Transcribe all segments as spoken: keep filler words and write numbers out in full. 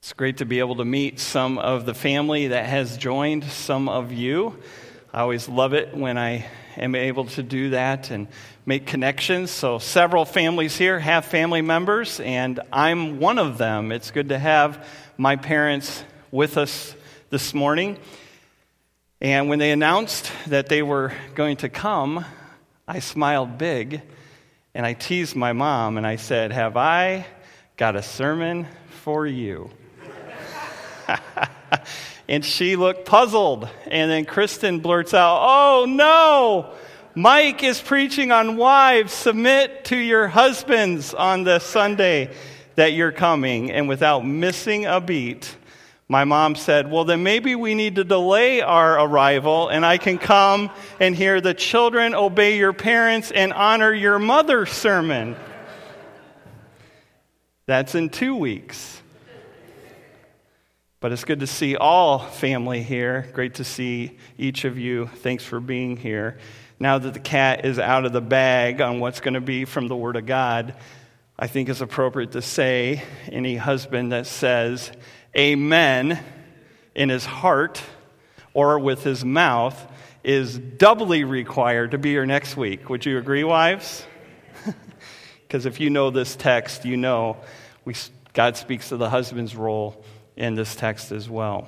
It's great to be able to meet some of the family that has joined some of you. I always love it when I am able to do that and make connections. So several families here have family members, and I'm one of them. It's good to have my parents with us this morning. And when they announced that they were going to come, I smiled big, and I teased my mom, and I said, "Have I got a sermon for you?" And she looked puzzled. And then Kristen blurts out, "Oh no, Mike is preaching on wives. Submit to your husbands on the Sunday that you're coming." And without missing a beat, my mom said, "Well, then maybe we need to delay our arrival and I can come and hear the children obey your parents and honor your mother sermon." That's in two weeks. But it's good to see all family here. Great to see each of you. Thanks for being here. Now that the cat is out of the bag on what's going to be from the Word of God, I think it's appropriate to say any husband that says amen in his heart or with his mouth is doubly required to be here next week. Would you agree, wives? Because if you know this text, you know we, God speaks to the husband's role in this text as well.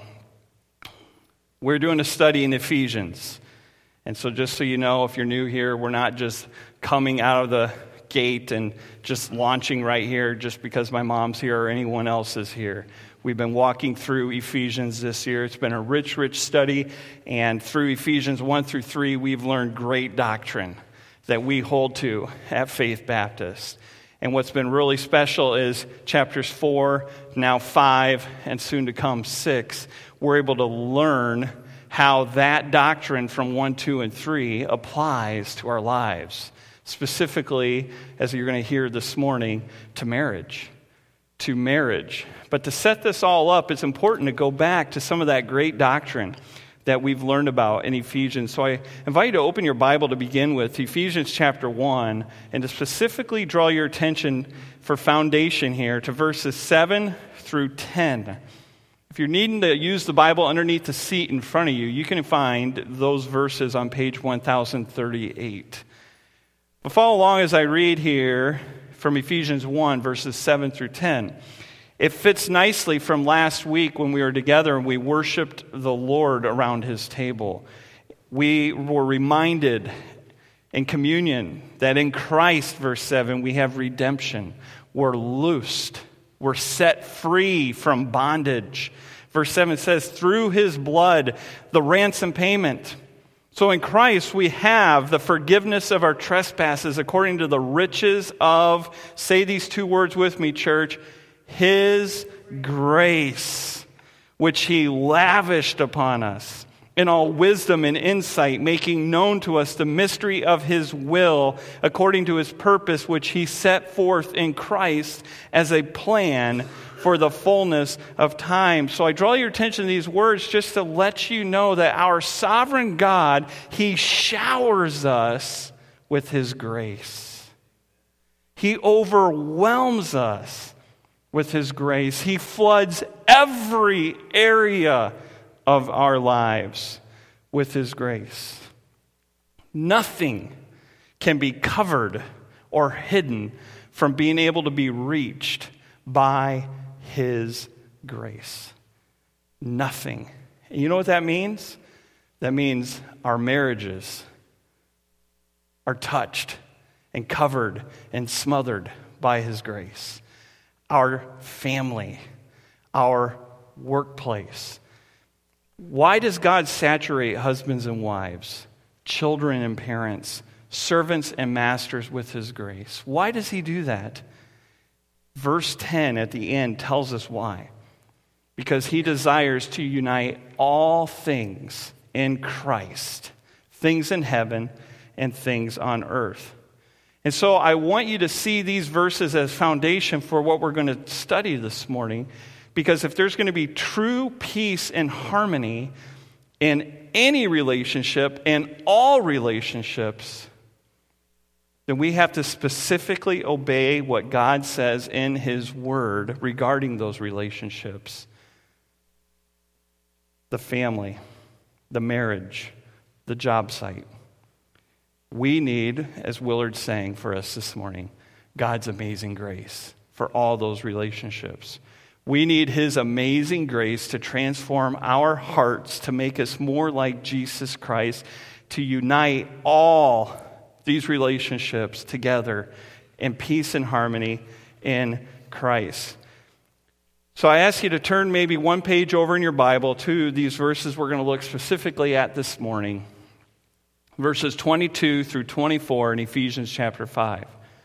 We're doing a study in Ephesians. And so just so you know, if you're new here, we're not just coming out of the gate and just launching right here just because my mom's here or anyone else is here. We've been walking through Ephesians this year. It's been a rich, rich study. And through Ephesians one through three, we've learned great doctrine that we hold to at Faith Baptist. And what's been really special is chapters four, now five, and soon to come six, we're able to learn how that doctrine from one, two, and three applies to our lives. Specifically, as you're going to hear this morning, to marriage. To marriage. But to set this all up, it's important to go back to some of that great doctrine that we've learned about in Ephesians. So I invite you to open your Bible to begin with, Ephesians chapter one, and to specifically draw your attention for foundation here to verses seven through ten. If you're needing to use the Bible underneath the seat in front of you, you can find those verses on page one thousand thirty-eight. But follow along as I read here from Ephesians one, verses seven through ten. It fits nicely from last week when we were together and we worshiped the Lord around his table. We were reminded in communion that in Christ, verse seven, we have redemption. We're loosed. We're set free from bondage. Verse seven says, through his blood, the ransom payment. So in Christ, we have the forgiveness of our trespasses according to the riches of, say these two words with me, church, his grace, which he lavished upon us in all wisdom and insight, making known to us the mystery of his will according to his purpose, which he set forth in Christ as a plan for the fullness of time. So I draw your attention to these words just to let you know that our sovereign God, he showers us with his grace. He overwhelms us with his grace. He floods every area of our lives with his grace. Nothing can be covered or hidden from being able to be reached by his grace. Nothing. And you know what that means? That means our marriages are touched and covered and smothered by his grace. Our family, our workplace. Why does God saturate husbands and wives, children and parents, servants and masters with his grace? Why does he do that? Verse ten at the end tells us why. Because he desires to unite all things in Christ, things in heaven and things on earth. And so I want you to see these verses as foundation for what we're going to study this morning, because if there's going to be true peace and harmony in any relationship and all relationships, then we have to specifically obey what God says in His Word regarding those relationships. The family, the marriage, the job site. We need, as Willard's saying for us this morning, God's amazing grace for all those relationships. We need His amazing grace to transform our hearts, to make us more like Jesus Christ, to unite all these relationships together in peace and harmony in Christ. So I ask you to turn maybe one page over in your Bible to these verses we're going to look specifically at this morning. Verses twenty-two through twenty-four in Ephesians chapter five.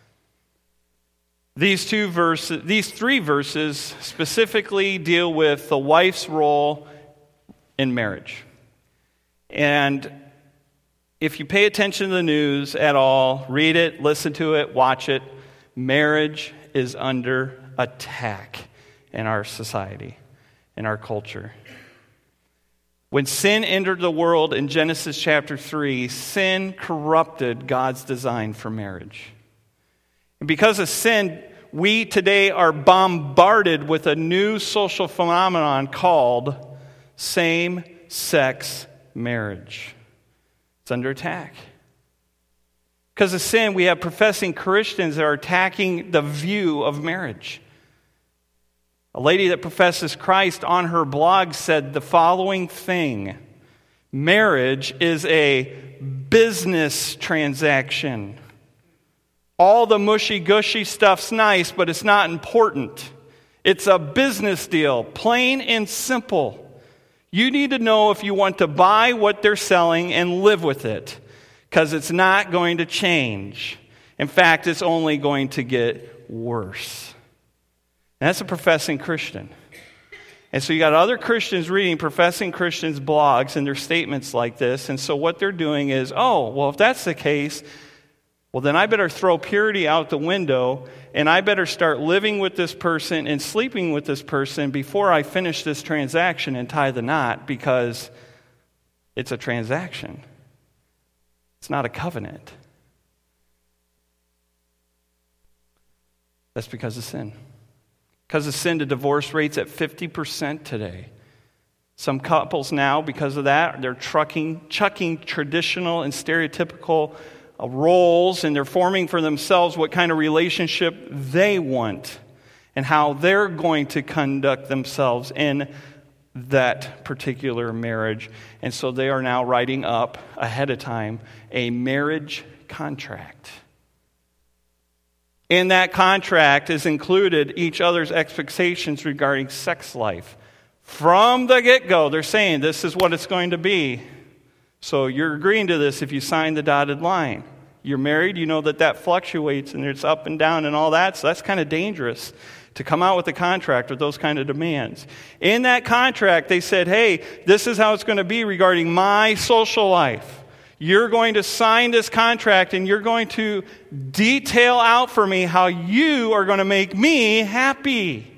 These two verses, these three verses specifically deal with the wife's role in marriage. And if you pay attention to the news at all, read it, listen to it, watch it, marriage is under attack in our society, in our culture. When sin entered the world in Genesis chapter three, sin corrupted God's design for marriage. And because of sin, we today are bombarded with a new social phenomenon called same-sex marriage. It's under attack. Because of sin, we have professing Christians that are attacking the view of marriage. A lady that professes Christ on her blog said the following thing: marriage is a business transaction. All the mushy-gushy stuff's nice, but it's not important. It's a business deal, plain and simple. You need to know if you want to buy what they're selling and live with it, because it's not going to change. In fact, it's only going to get worse. And that's a professing Christian. And so you got other Christians reading professing Christians' blogs and their statements like this. And so what they're doing is, oh, well, if that's the case, well, then I better throw purity out the window, and I better start living with this person and sleeping with this person before I finish this transaction and tie the knot, because it's a transaction. It's not a covenant. That's because of sin. Because of sin, the divorce rate's at fifty percent today. Some couples now, because of that, they're trucking, chucking traditional and stereotypical roles, and they're forming for themselves what kind of relationship they want and how they're going to conduct themselves in that particular marriage. And so they are now writing up ahead of time a marriage contract. In that contract is included each other's expectations regarding sex life. From the get-go, they're saying this is what it's going to be. So you're agreeing to this if you sign the dotted line. You're married, you know that that fluctuates and it's up and down and all that, so that's kind of dangerous to come out with a contract with those kind of demands. In that contract, they said, hey, this is how it's going to be regarding my social life. You're going to sign this contract and you're going to detail out for me how you are going to make me happy.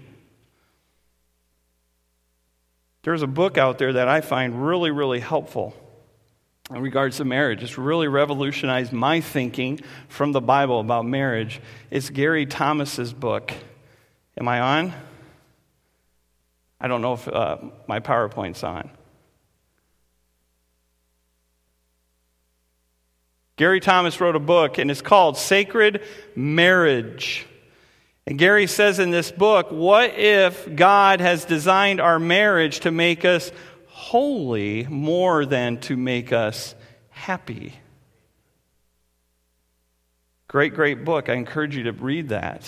There's a book out there that I find really, really helpful in regards to marriage. It's really revolutionized my thinking from the Bible about marriage. It's Gary Thomas's book. Am I on? I don't know if uh, my PowerPoint's on. Gary Thomas wrote a book, and it's called Sacred Marriage. And Gary says in this book, what if God has designed our marriage to make us holy more than to make us happy? Great, great book. I encourage you to read that.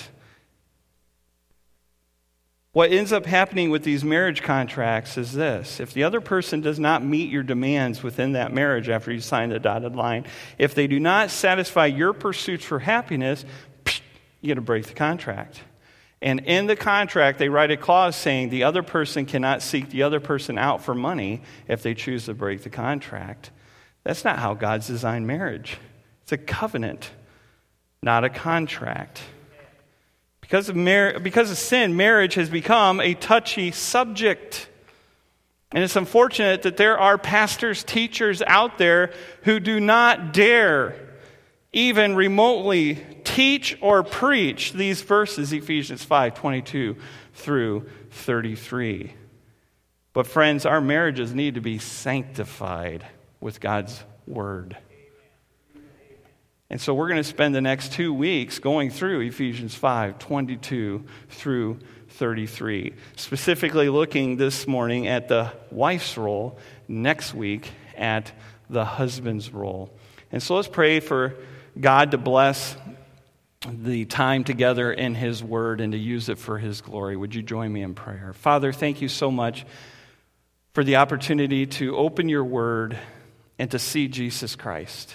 What ends up happening with these marriage contracts is this. If the other person does not meet your demands within that marriage after you sign the dotted line, if they do not satisfy your pursuits for happiness, you got to break the contract. And in the contract, they write a clause saying the other person cannot seek the other person out for money if they choose to break the contract. That's not how God's designed marriage. It's a covenant, not a contract. Because of, mar- because of sin, marriage has become a touchy subject. And it's unfortunate that there are pastors, teachers out there who do not dare even remotely teach or preach these verses, Ephesians five twenty-two through thirty-three. But friends, our marriages need to be sanctified with God's word. And so we're going to spend the next two weeks going through Ephesians five twenty-two through thirty-three, specifically looking this morning at the wife's role, next week at the husband's role. And so let's pray for God to bless the time together in his word and to use it for his glory. Would you join me in prayer? Father, thank you so much for the opportunity to open your word and to see Jesus Christ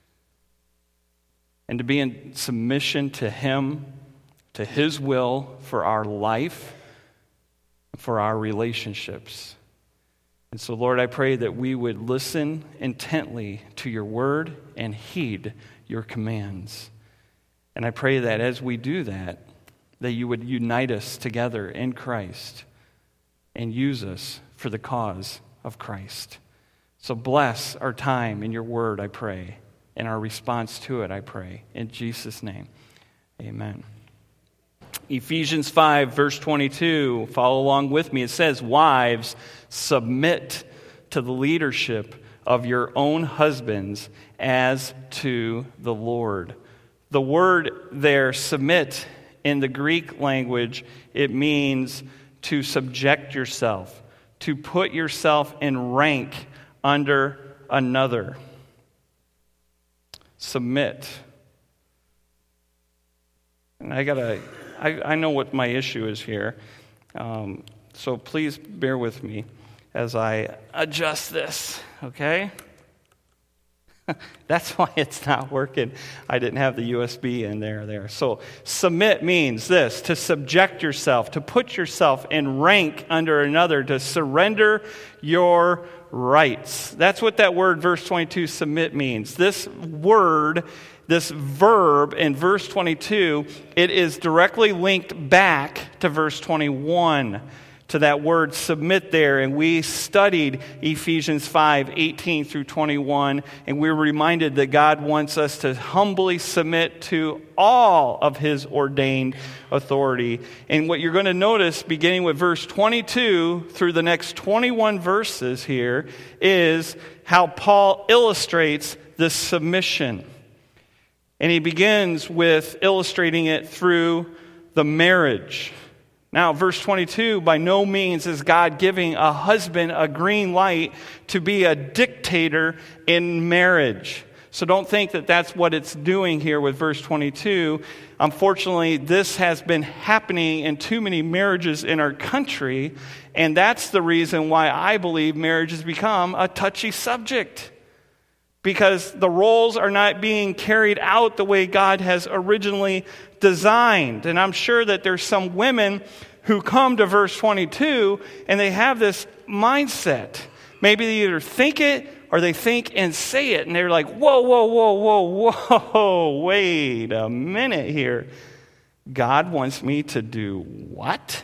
and to be in submission to him, to his will for our life, for our relationships. And so, Lord, I pray that we would listen intently to your word and heed your commands. And I pray that as we do that, that you would unite us together in Christ and use us for the cause of Christ. So bless our time in your word, I pray, and our response to it, I pray. In Jesus' name, amen. Ephesians five, verse twenty-two, follow along with me. It says, "Wives, submit to the leadership of your own husbands as to the Lord." The word there, submit, in the Greek language, it means to subject yourself, to put yourself in rank under another. Submit. And I gotta, I, I know what my issue is here, um, so please bear with me as I adjust this, okay? That's why it's not working. I didn't have the U S B in there. There. So submit means this, to subject yourself, to put yourself in rank under another, to surrender your rights. That's what that word, verse twenty-two, submit means. This word, this verb in verse twenty-two, it is directly linked back to verse twenty-one, to that word submit there. And we studied Ephesians five eighteen through twenty-one, and we were reminded that God wants us to humbly submit to all of his ordained authority. And what you're going to notice, beginning with verse twenty-two through the next twenty-one verses here, is how Paul illustrates this submission. And he begins with illustrating it through the marriage. Now, verse twenty-two, by no means is God giving a husband a green light to be a dictator in marriage. So don't think that that's what it's doing here with verse twenty-two. Unfortunately, this has been happening in too many marriages in our country, and that's the reason why I believe marriage has become a touchy subject. Because the roles are not being carried out the way God has originally designed. And I'm sure that there's some women who come to verse twenty-two and they have this mindset. Maybe they either think it or they think and say it. And they're like, whoa, whoa, whoa, whoa, whoa, wait a minute here. God wants me to do what?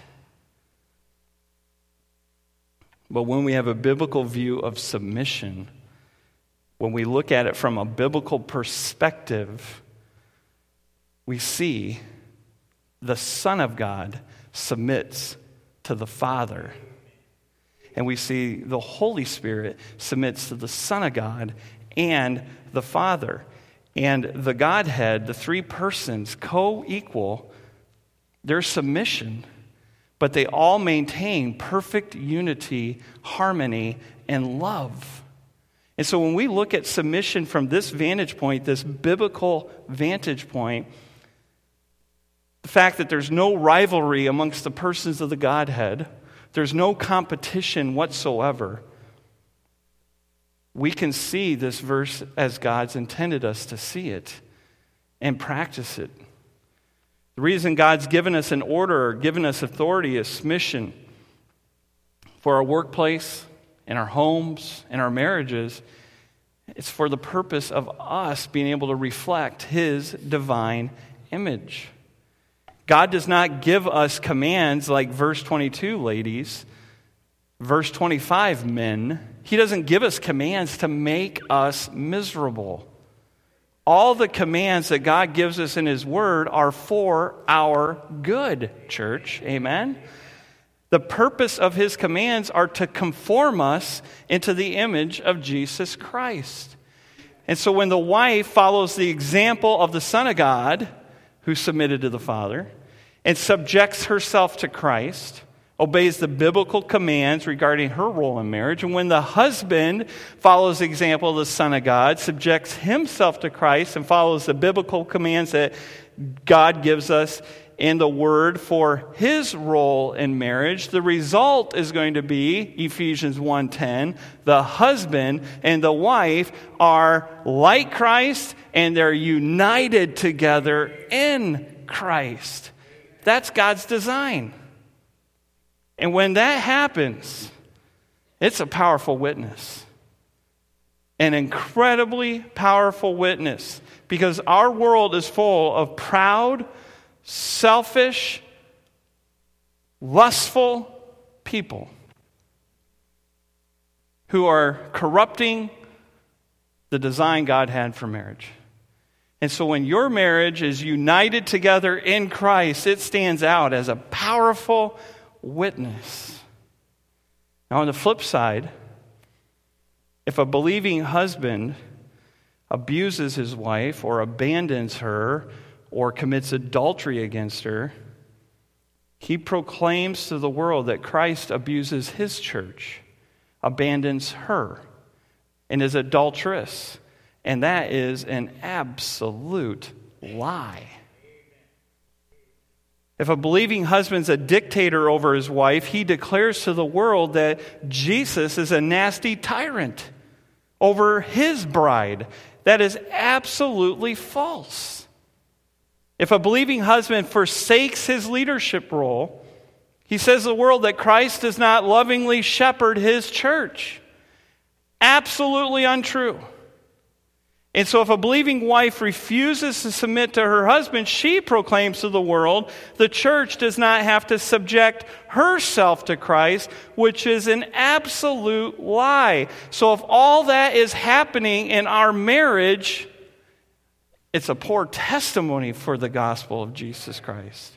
But when we have a biblical view of submission, when we look at it from a biblical perspective, we see the Son of God submits to the Father. And we see the Holy Spirit submits to the Son of God and the Father. And the Godhead, the three persons, co-equal their submission, but they all maintain perfect unity, harmony, and love. And so when we look at submission from this vantage point, this biblical vantage point, the fact that there's no rivalry amongst the persons of the Godhead, there's no competition whatsoever, we can see this verse as God's intended us to see it and practice it. The reason God's given us an order or given us authority is submission for our workplace, in our homes, in our marriages. It's for the purpose of us being able to reflect his divine image. God does not give us commands like verse twenty-two, ladies, verse twenty-five, men. He doesn't give us commands to make us miserable. All the commands that God gives us in his word are for our good, church. Amen? The purpose of his commands are to conform us into the image of Jesus Christ. And so when the wife follows the example of the Son of God, who submitted to the Father, and subjects herself to Christ, obeys the biblical commands regarding her role in marriage, and when the husband follows the example of the Son of God, subjects himself to Christ, and follows the biblical commands that God gives us in the Word for his role in marriage, the result is going to be, Ephesians one ten, the husband and the wife are like Christ, and they're united together in Christ. That's God's design. And when that happens, it's a powerful witness. An incredibly powerful witness. Because our world is full of proud, selfish, lustful people who are corrupting the design God had for marriage. And so when your marriage is united together in Christ, it stands out as a powerful witness. Now, on the flip side, if a believing husband abuses his wife or abandons her or commits adultery against her, he proclaims to the world that Christ abuses his church, abandons her, and is adulterous. And that is an absolute lie. If a believing husband's a dictator over his wife, he declares to the world that Jesus is a nasty tyrant over his bride. That is absolutely false. If a believing husband forsakes his leadership role, he says to the world that Christ does not lovingly shepherd his church. Absolutely untrue. And so if a believing wife refuses to submit to her husband, she proclaims to the world the church does not have to subject herself to Christ, which is an absolute lie. So if all that is happening in our marriage, it's a poor testimony for the gospel of Jesus Christ.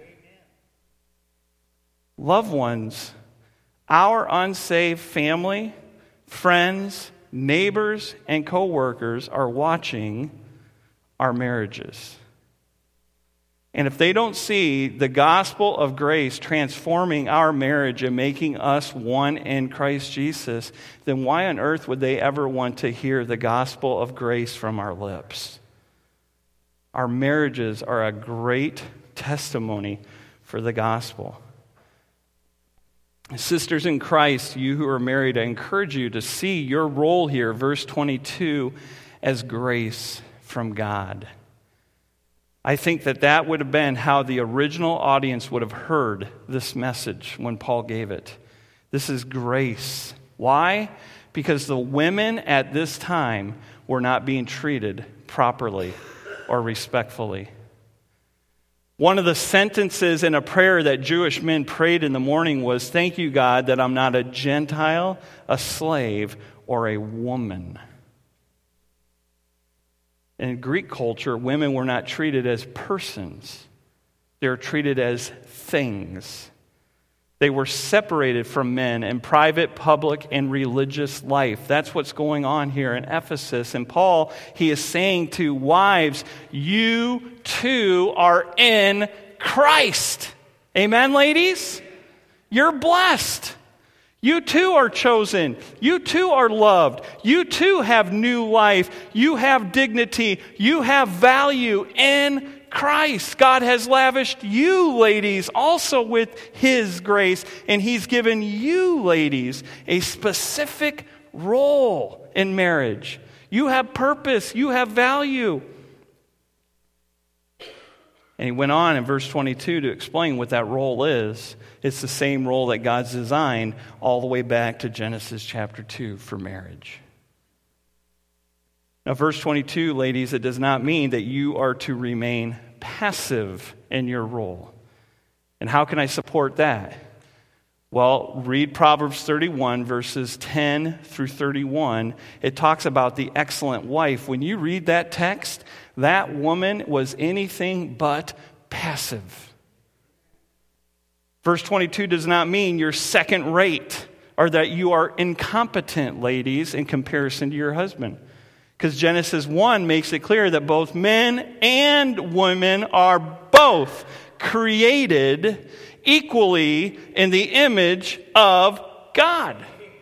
Loved ones, our unsaved family, friends, neighbors, and co-workers are watching our marriages. And if they don't see the gospel of grace transforming our marriage and making us one in Christ Jesus, then why on earth would they ever want to hear the gospel of grace from our lips? Our marriages are a great testimony for the gospel. Sisters in Christ, you who are married, I encourage you to see your role here, verse twenty-two, as grace from God. I think that that would have been how the original audience would have heard this message when Paul gave it. This is grace. Why? Because the women at this time were not being treated properly or respectfully. One of the sentences in a prayer that Jewish men prayed in the morning was, "Thank you, God, that I'm not a Gentile, a slave, or a woman." In Greek culture, women were not treated as persons. They were treated as things. They were separated from men in private, public, and religious life. That's what's going on here in Ephesus. And Paul, he is saying to wives, you too are in Christ. Amen, ladies? You're blessed. You too are chosen. You too are loved. You too have new life. You have dignity. You have value in Christ. God has lavished you, ladies, also with His grace, and He's given you, ladies, a specific role in marriage. You have purpose. You have value. And he went on in verse twenty-two to explain what that role is. It's the same role that God's designed all the way back to Genesis chapter two for marriage. Now, verse twenty-two, ladies, it does not mean that you are to remain passive in your role. And how can I support that? Well, read Proverbs thirty-one, verses ten through thirty-one. It talks about the excellent wife. When you read that text, that woman was anything but passive. Verse twenty-two does not mean you're second rate or that you are incompetent, ladies, in comparison to your husband. Because Genesis one makes it clear that both men and women are both created equally in the image of God.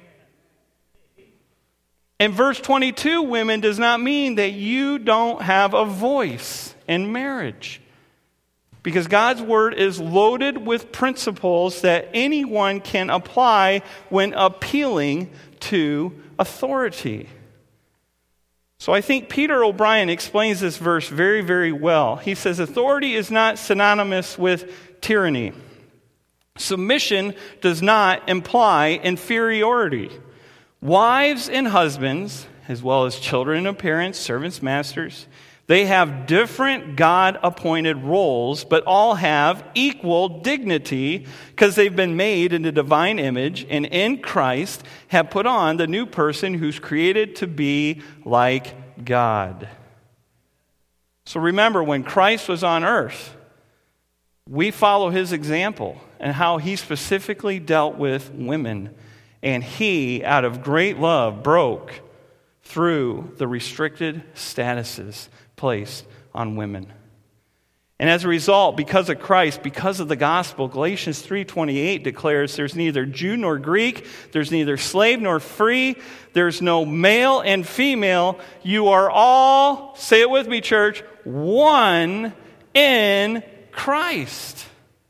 And verse twenty-two, women, does not mean that you don't have a voice in marriage. Because God's word is loaded with principles that anyone can apply when appealing to authority. So I think Peter O'Brien explains this verse very, very well. He says, authority is not synonymous with tyranny. Submission does not imply inferiority. Wives and husbands, as well as children and parents, servants, masters, they have different God-appointed roles, but all have equal dignity because they've been made in the divine image and in Christ have put on the new person who's created to be like God. So remember, when Christ was on earth, we follow his example and how he specifically dealt with women. And he, out of great love, broke through the restricted statuses placed on women. And as a result, because of Christ, because of the gospel, Galatians three twenty-eight declares there's neither Jew nor Greek, there's neither slave nor free, there's no male and female. You are all, say it with me, church, one in Christ.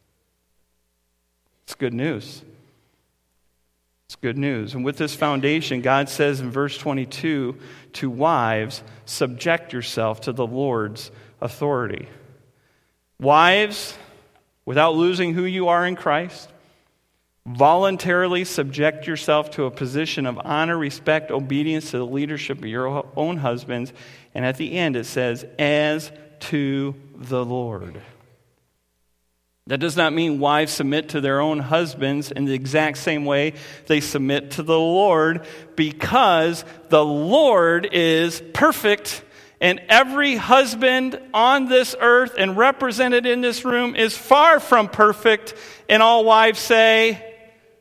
It's good news. It's good news. And with this foundation, God says in verse twenty-two to wives, subject yourself to the Lord's authority. Wives, without losing who you are in Christ, voluntarily subject yourself to a position of honor, respect, obedience to the leadership of your own husbands. And at the end it says, as to the Lord. That does not mean wives submit to their own husbands in the exact same way they submit to the Lord, because the Lord is perfect, and every husband on this earth and represented in this room is far from perfect. And all wives say,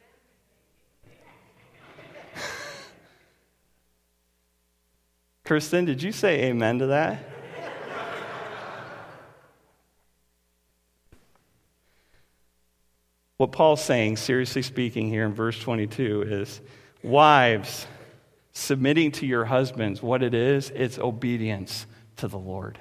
Kristen, did you say amen to that? What Paul's saying, seriously speaking here in verse twenty-two, is wives, submitting to your husbands, what it is, it's obedience to the Lord.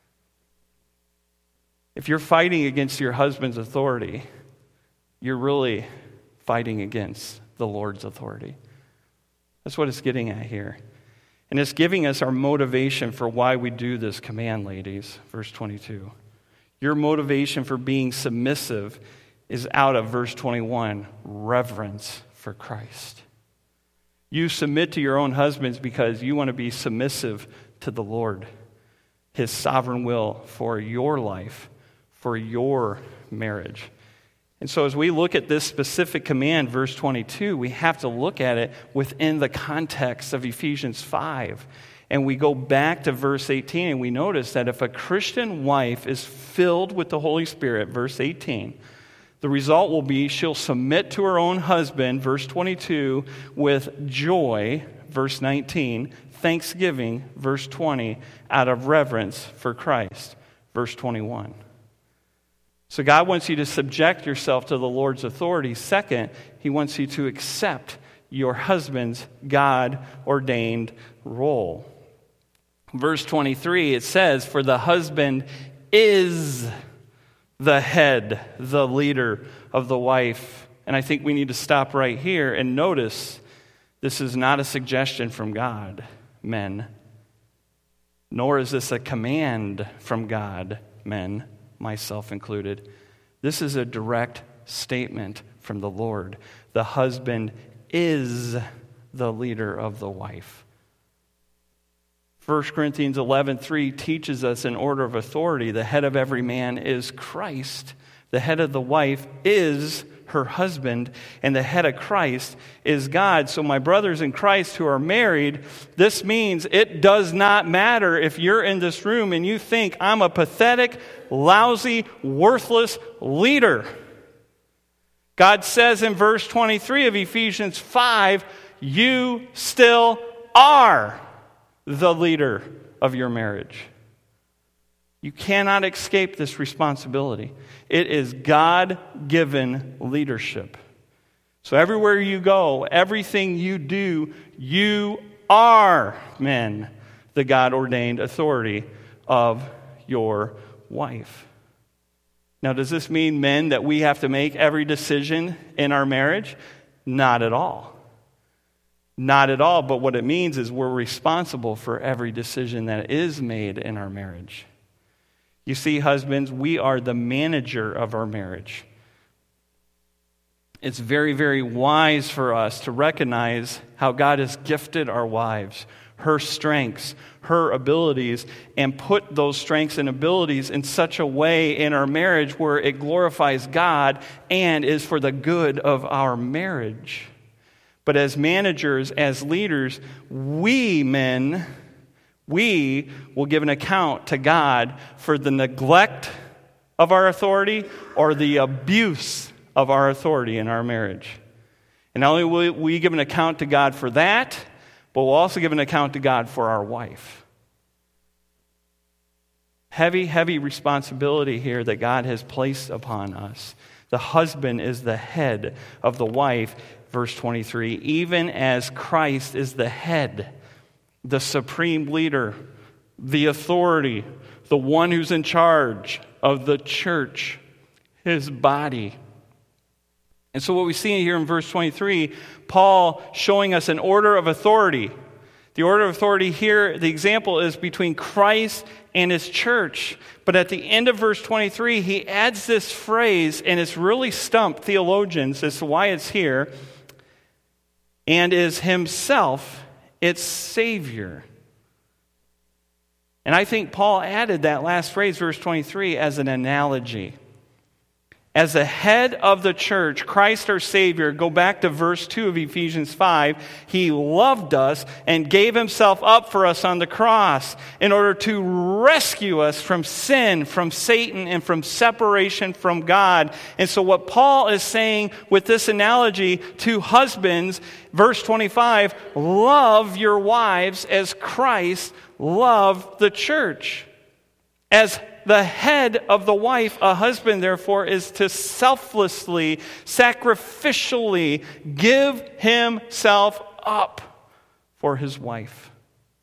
If you're fighting against your husband's authority, you're really fighting against the Lord's authority. That's what it's getting at here. And it's giving us our motivation for why we do this command, ladies, verse twenty-two. Your motivation for being submissive is out of verse twenty-one, reverence for Christ. You submit to your own husbands because you want to be submissive to the Lord, his sovereign will for your life, for your marriage. And so as we look at this specific command, verse twenty-two, we have to look at it within the context of Ephesians five. And we go back to verse eighteen, and we notice that if a Christian wife is filled with the Holy Spirit, verse eighteen, the result will be she'll submit to her own husband, verse twenty-two, with joy, verse nineteen, thanksgiving, verse twenty, out of reverence for Christ, verse twenty-one. So God wants you to subject yourself to the Lord's authority. Second, he wants you to accept your husband's God-ordained role. Verse twenty-three, it says, for the husband is the head, the leader of the wife. And I think we need to stop right here and notice this is not a suggestion from God, men. Nor is this a command from God, men, myself included. This is a direct statement from the Lord. The husband is the leader of the wife. First Corinthians eleven three teaches us in order of authority, the head of every man is Christ. The head of the wife is her husband, and the head of Christ is God. So my brothers in Christ who are married, this means it does not matter if you're in this room and you think I'm a pathetic, lousy, worthless leader. God says in verse twenty-three of Ephesians five, you still are the leader of your marriage. You cannot escape this responsibility. It is God-given leadership. So everywhere you go, everything you do, you are, men, the God-ordained authority of your wife. Now, does this mean, men, that we have to make every decision in our marriage? Not at all. Not at all, but what it means is we're responsible for every decision that is made in our marriage. You see, husbands, we are the manager of our marriage. It's very, very wise for us to recognize how God has gifted our wives, her strengths, her abilities, and put those strengths and abilities in such a way in our marriage where it glorifies God and is for the good of our marriage. But as managers, as leaders, we men, we will give an account to God for the neglect of our authority or the abuse of our authority in our marriage. And not only will we give an account to God for that, but we'll also give an account to God for our wife. Heavy, heavy responsibility here that God has placed upon us. The husband is the head of the wife, verse twenty-three, even as Christ is the head, the supreme leader, the authority, the one who's in charge of the church, his body. And so what we see here in verse twenty-three, Paul showing us an order of authority. The order of authority here, the example is between Christ and his church. But at the end of verse twenty-three, he adds this phrase, and it's really stumped theologians as to why it's here, and is himself its Savior. And I think Paul added that last phrase, verse twenty-three, as an analogy. As the head of the church, Christ our Savior, go back to verse two of Ephesians five, he loved us and gave himself up for us on the cross in order to rescue us from sin, from Satan, and from separation from God. And so what Paul is saying with this analogy to husbands, verse twenty-five, love your wives as Christ loved the church. As the head of the wife, a husband, therefore, is to selflessly, sacrificially give himself up for his wife.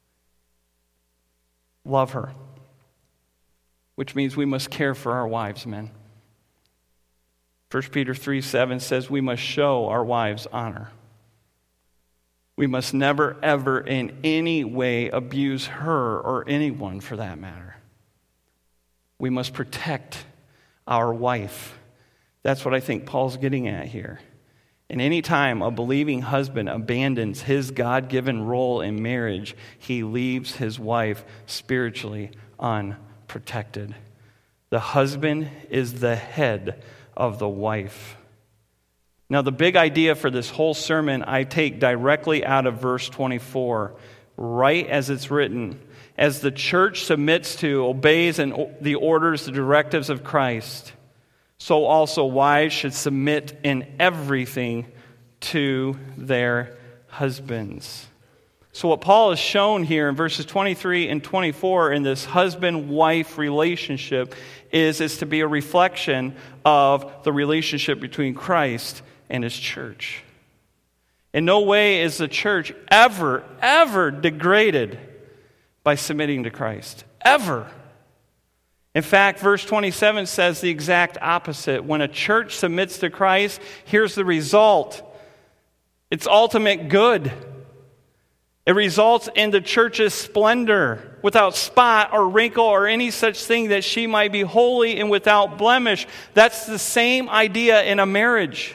Love her. Which means we must care for our wives, men. First Peter three seven says we must show our wives honor. We must never, ever, in any way abuse her or anyone for that matter. We must protect our wife. That's what I think Paul's getting at here. And any time a believing husband abandons his God-given role in marriage, he leaves his wife spiritually unprotected. The husband is the head of the wife. Now, the big idea for this whole sermon I take directly out of verse twenty-four, right as it's written. As the church submits to, obeys and the orders, the directives of Christ, so also wives should submit in everything to their husbands. So what Paul has shown here in verses twenty-three and twenty-four in this husband-wife relationship is, is to be a reflection of the relationship between Christ and his church. In no way is the church ever, ever degraded by submitting to Christ. Ever. In fact, verse twenty-seven says the exact opposite. When a church submits to Christ, here's the result. It's ultimate good. It results in the church's splendor, without spot or wrinkle or any such thing, that she might be holy and without blemish. That's the same idea in a marriage.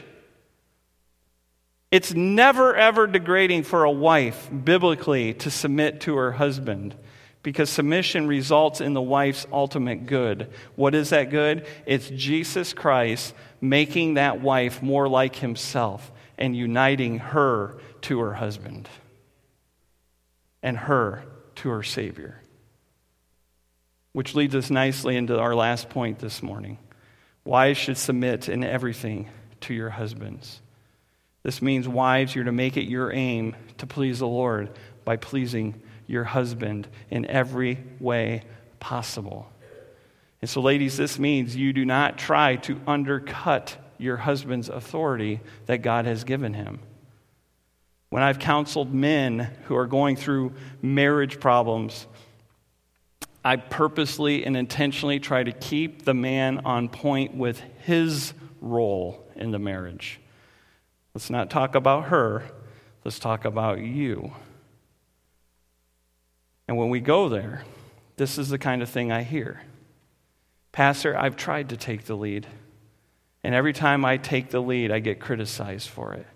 It's never, ever degrading for a wife, biblically, to submit to her husband, Because submission results in the wife's ultimate good. What is that good? It's Jesus Christ making that wife more like himself and uniting her to her husband and her to her Savior. Which leads us nicely into our last point this morning. Wives should submit in everything to your husbands. This means, wives, you're to make it your aim to please the Lord by pleasing your husband in every way possible. And so, ladies, this means you do not try to undercut your husband's authority that God has given him. When I've counseled men who are going through marriage problems, I purposely and intentionally try to keep the man on point with his role in the marriage. Let's not talk about her. Let's talk about you. And when we go there, this is the kind of thing I hear. Pastor, I've tried to take the lead. And every time I take the lead, I get criticized for it.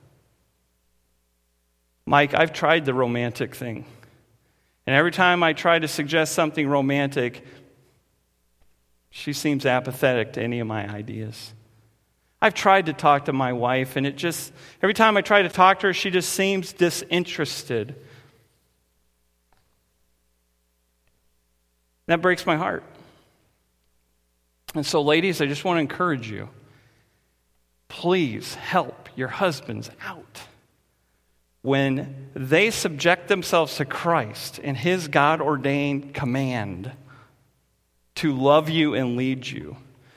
Mike, I've tried the romantic thing. And every time I try to suggest something romantic, she seems apathetic to any of my ideas. I've tried to talk to my wife, and it just, every time I try to talk to her, she just seems disinterested. That breaks my heart. And so, ladies, I just want to encourage you. Please help your husbands out. When they subject themselves to Christ and his God-ordained command to love you and lead you,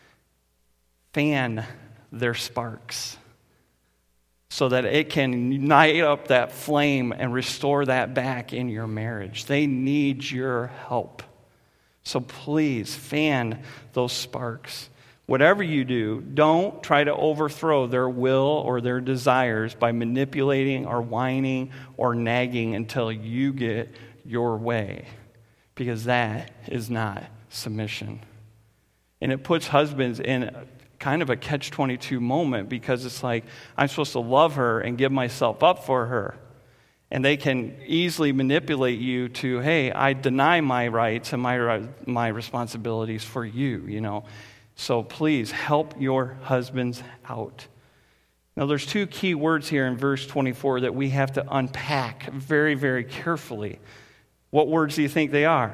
fan their sparks so that it can ignite up that flame and restore that back in your marriage. They need your help. So please fan those sparks. Whatever you do, don't try to overthrow their will or their desires by manipulating or whining or nagging until you get your way, because that is not submission. And it puts husbands in kind of a catch twenty-two moment, because it's like, I'm supposed to love her and give myself up for her. And they can easily manipulate you to, hey, I deny my rights and my my responsibilities for you, you know. So please help your husbands out. Now, there's two key words here in verse twenty-four that we have to unpack very, very carefully. What words do you think they are?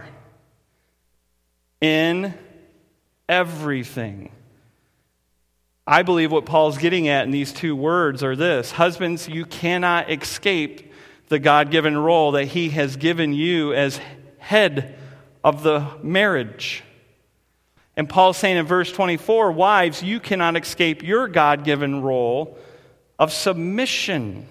In everything. I believe what Paul's getting at in these two words are this. Husbands, you cannot escape the God-given role that he has given you as head of the marriage. And Paul's saying in verse twenty-four, wives, you cannot escape your God-given role of submission.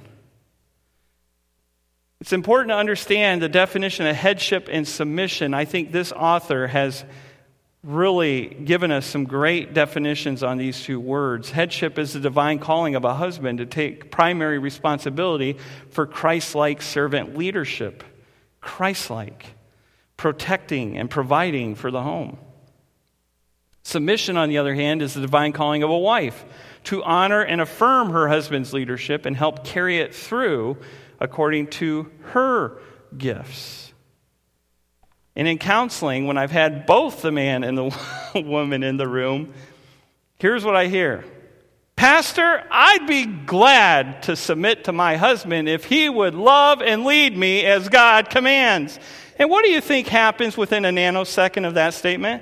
It's important to understand the definition of headship and submission. I think this author has really given us some great definitions on these two words. Headship is the divine calling of a husband to take primary responsibility for Christ-like servant leadership. Christ-like. Protecting and providing for the home. Submission, on the other hand, is the divine calling of a wife to honor and affirm her husband's leadership and help carry it through according to her gifts. And in counseling, when I've had both the man and the woman in the room, here's what I hear. Pastor, I'd be glad to submit to my husband if he would love and lead me as God commands. And what do you think happens within a nanosecond of that statement?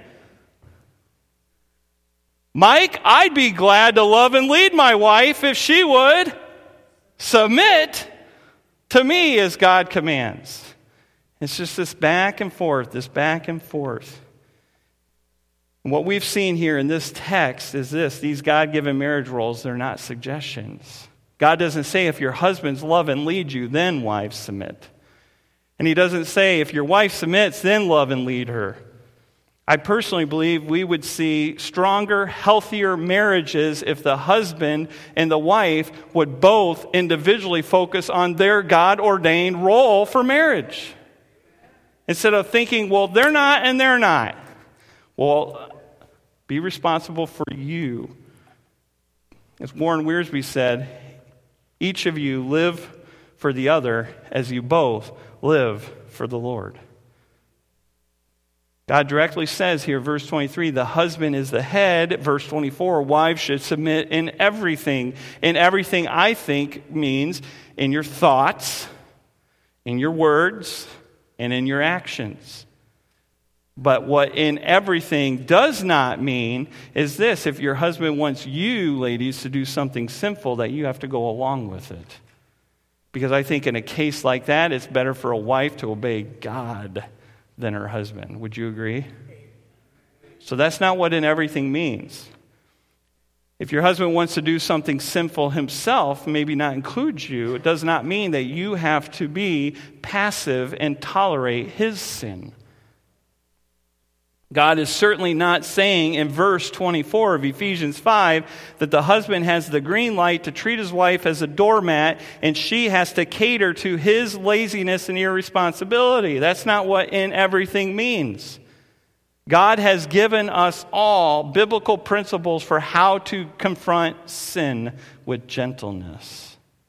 Mike, I'd be glad to love and lead my wife if she would submit to me as God commands. It's just this back and forth, this back and forth. And what we've seen here in this text is this. These God-given marriage roles, they're not suggestions. God doesn't say if your husbands love and lead you, then wives submit. And he doesn't say if your wife submits, then love and lead her. I personally believe we would see stronger, healthier marriages if the husband and the wife would both individually focus on their God-ordained role for marriage. Instead of thinking, well, they're not and they're not. Well, be responsible for you. As Warren Wiersbe said, each of you live for the other as you both live for the Lord. God directly says here, verse twenty-three, the husband is the head. Verse twenty-four, wives should submit in everything. In everything, I think, means in your thoughts, in your words, and in your actions. But what in everything does not mean is this: if your husband wants you, ladies, to do something sinful, that you have to go along with it. Because I think in a case like that, it's better for a wife to obey God than her husband. Would you agree? So that's not what in everything means. If your husband wants to do something sinful himself, maybe not include you, it does not mean that you have to be passive and tolerate his sin. God is certainly not saying in verse twenty-four of Ephesians five that the husband has the green light to treat his wife as a doormat and she has to cater to his laziness and irresponsibility. That's not what in everything means. God has given us all biblical principles for how to confront sin with gentleness.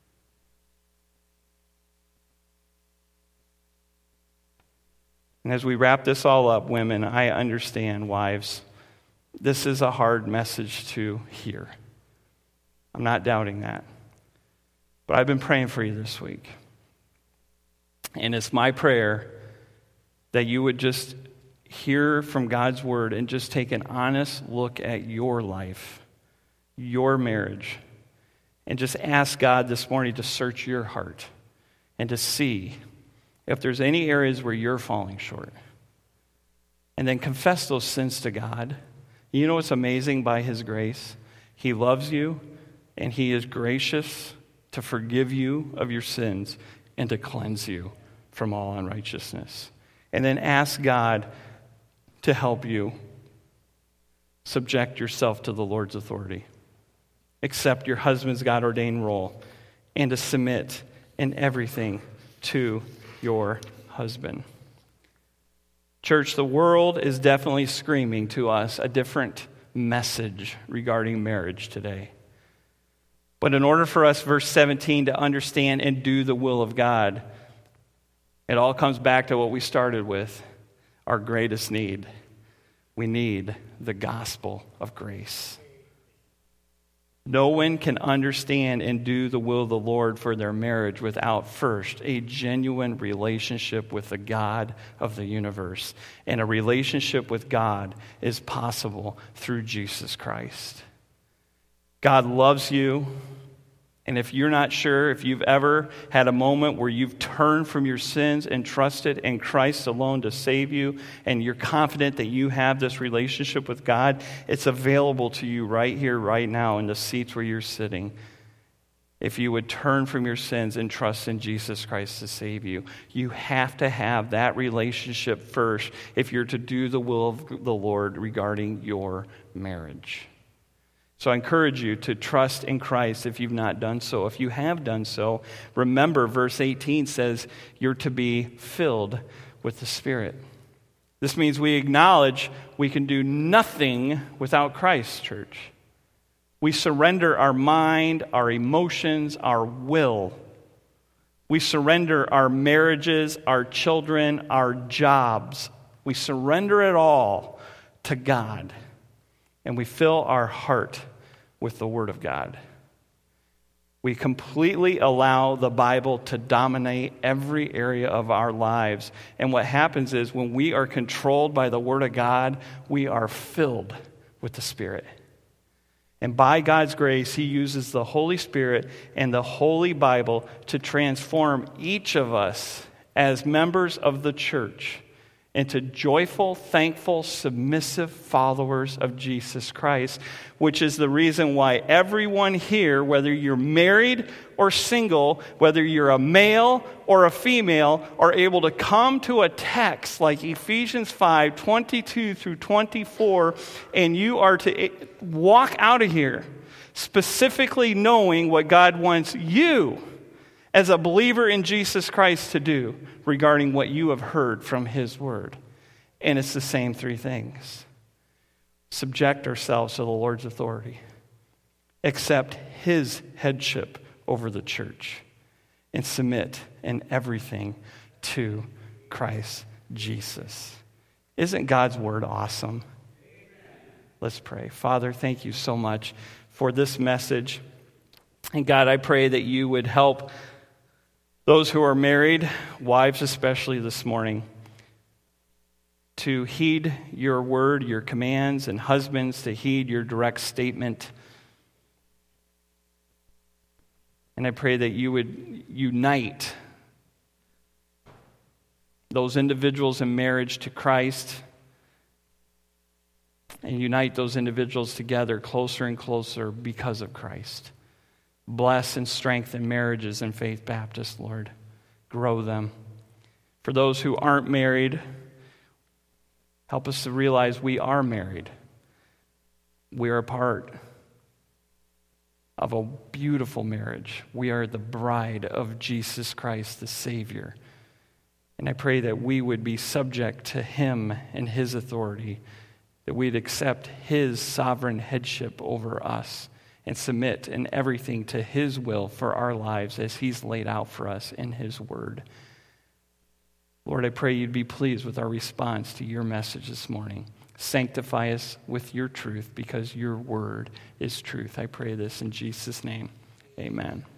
And as we wrap this all up, women, I understand, wives, this is a hard message to hear. I'm not doubting that. But I've been praying for you this week. And it's my prayer that you would just hear from God's word and just take an honest look at your life, your marriage, and just ask God this morning to search your heart and to see if there's any areas where you're falling short. And then confess those sins to God. You know what's amazing by his grace? He loves you, and he is gracious to forgive you of your sins and to cleanse you from all unrighteousness. And then ask God to help you subject yourself to the Lord's authority. Accept your husband's God-ordained role and to submit in everything to your husband. Church, the world is definitely screaming to us a different message regarding marriage today. But in order for us, verse seventeen, to understand and do the will of God, it all comes back to what we started with, our greatest need. We need the gospel of grace. No one can understand and do the will of the Lord for their marriage without first a genuine relationship with the God of the universe. And a relationship with God is possible through Jesus Christ. God loves you. And if you're not sure, if you've ever had a moment where you've turned from your sins and trusted in Christ alone to save you, and you're confident that you have this relationship with God, it's available to you right here, right now, in the seats where you're sitting. If you would turn from your sins and trust in Jesus Christ to save you, you have to have that relationship first if you're to do the will of the Lord regarding your marriage. So I encourage you to trust in Christ if you've not done so. If you have done so, remember verse eighteen says you're to be filled with the Spirit. This means we acknowledge we can do nothing without Christ, church. We surrender our mind, our emotions, our will. We surrender our marriages, our children, our jobs. We surrender it all to God. And we fill our heart with the Word of God. We completely allow the Bible to dominate every area of our lives. And what happens is when we are controlled by the Word of God, we are filled with the Spirit. And by God's grace, He uses the Holy Spirit and the Holy Bible to transform each of us as members of the church into joyful, thankful, submissive followers of Jesus Christ, which is the reason why everyone here, whether you're married or single, whether you're a male or a female, are able to come to a text like Ephesians five, twenty-two through twenty-four, and you are to walk out of here specifically knowing what God wants you as a believer in Jesus Christ to do regarding what you have heard from His Word. And it's the same three things. Subject ourselves to the Lord's authority. Accept His headship over the church. And submit in everything to Christ Jesus. Isn't God's word awesome? Let's pray. Father, thank you so much for this message. And God, I pray that you would help those who are married, wives especially this morning, to heed your word, your commands, and husbands to heed your direct statement. And I pray that you would unite those individuals in marriage to Christ and unite those individuals together closer and closer because of Christ. Bless and strengthen marriages in Faith Baptist, Lord. Grow them. For those who aren't married, help us to realize we are married. We are a part of a beautiful marriage. We are the bride of Jesus Christ, the Savior. And I pray that we would be subject to him and his authority, that we'd accept his sovereign headship over us and submit in everything to his will for our lives as he's laid out for us in his word. Lord, I pray you'd be pleased with our response to your message this morning. Sanctify us with your truth because your word is truth. I pray this in Jesus' name. Amen.